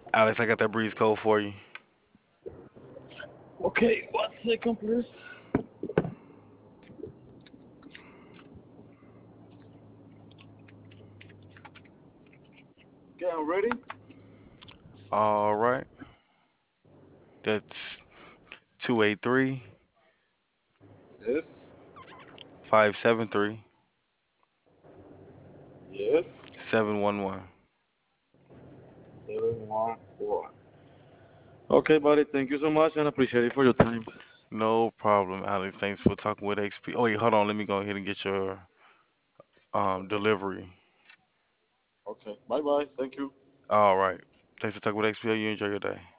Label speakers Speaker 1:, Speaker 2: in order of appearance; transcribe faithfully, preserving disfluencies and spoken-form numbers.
Speaker 1: Alex, I got that breeze code for you.
Speaker 2: Okay, one second, please. Okay, I'm ready.
Speaker 1: All right. That's two eight three,
Speaker 2: Yes,
Speaker 1: five seven three,
Speaker 2: yes.
Speaker 1: seven one one.
Speaker 2: Seven one four. Okay, buddy. Thank you so much and appreciate it for your time.
Speaker 1: No problem, Alex. Thanks for talking with X P. Oh, wait, hold on. Let me go ahead and get your um delivery.
Speaker 2: Okay. Bye bye. Thank you.
Speaker 1: All right. Thanks for talking with X P. You enjoy your day.